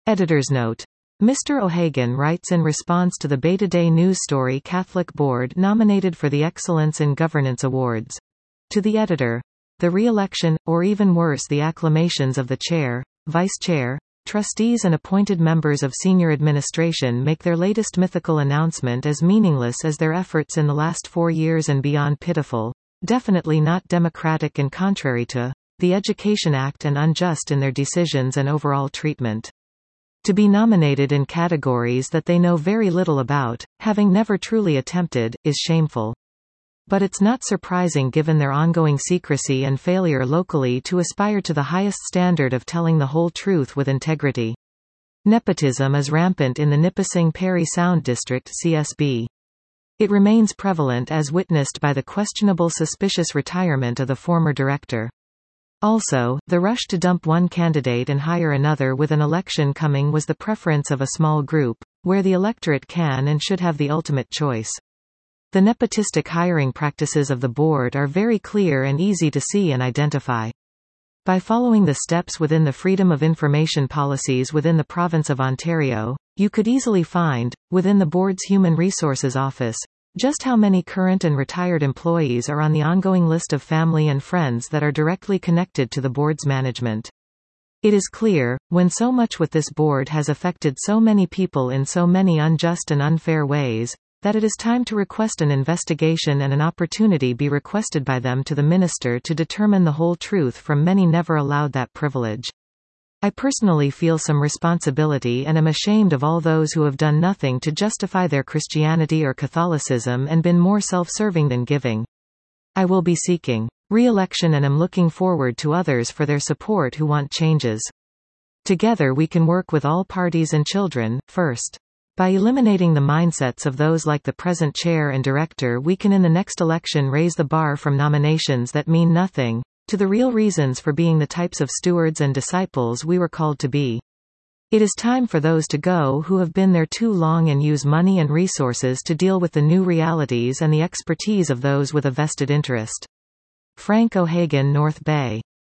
Editor's note. Mr. O'Hagan writes in response to the Beta Day news story Catholic Board nominated for the Excellence in Governance Awards. To the editor. The re-election, or even worse the acclamations of the chair, vice chair, trustees and appointed members of senior administration make their latest mythical announcement as meaningless as their efforts in the last 4 years and beyond pitiful, definitely not democratic and contrary to the Education Act and unjust in their decisions and overall treatment. To be nominated in categories that they know very little about, having never truly attempted, is shameful. But it's not surprising given their ongoing secrecy and failure locally to aspire to the highest standard of telling the whole truth with integrity. Nepotism is rampant in the Nipissing Parry Sound District (CSB). It remains prevalent as witnessed by the questionable suspicious retirement of the former director. Also, the rush to dump one candidate and hire another with an election coming was the preference of a small group, where the electorate can and should have the ultimate choice. The nepotistic hiring practices of the board are very clear and easy to see and identify. By following the steps within the Freedom of Information policies within the province of Ontario, you could easily find, within the board's Human Resources Office, just how many current and retired employees are on the ongoing list of family and friends that are directly connected to the board's management. It is clear, when so much with this board has affected so many people in so many unjust and unfair ways, that it is time to request an investigation and an opportunity be requested by them to the minister to determine the whole truth from many never allowed that privilege. I personally feel some responsibility and am ashamed of all those who have done nothing to justify their Christianity or Catholicism and been more self-serving than giving. I will be seeking re-election and am looking forward to others for their support who want changes. Together we can work with all parties and children, first. By eliminating the mindsets of those like the present chair and director, we can in the next election raise the bar from nominations that mean nothing, to the real reasons for being the types of stewards and disciples we were called to be. It is time for those to go who have been there too long and use money and resources to deal with the new realities and the expertise of those with a vested interest. Frank O'Hagan, North Bay.